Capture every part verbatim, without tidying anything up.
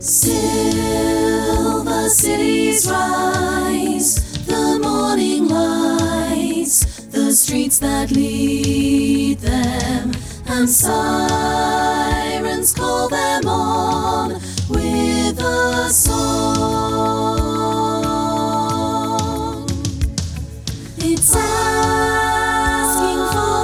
Silver cities rise, the morning lights, the streets that lead them, and sirens call them on with a song. It's asking for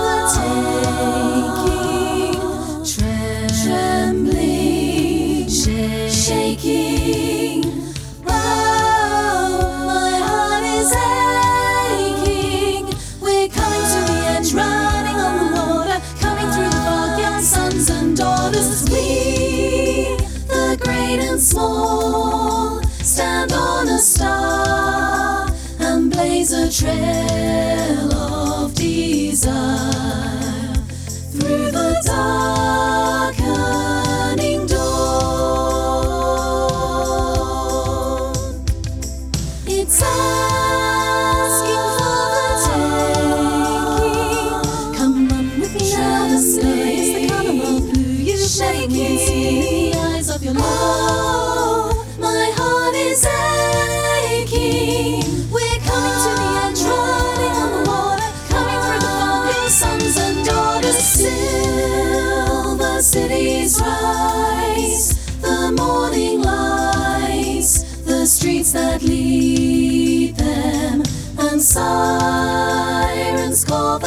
the taking, trembling, shaking. Oh, my heart is aching. We're coming to the edge, running on the water, coming through the fog, young sons and daughters. As we, the great and small, stand on a star and blaze a trail of desire through the darkening dawn. It's asking for the taking. Come run with me now, the sky is the color of blue. You shaking in the eyes of your love. My heart is aching. We're coming to the edge, running on the water, coming through the fog, your sons and daughters. Silver cities rise, the morning lights, the streets that lead them, and sirens call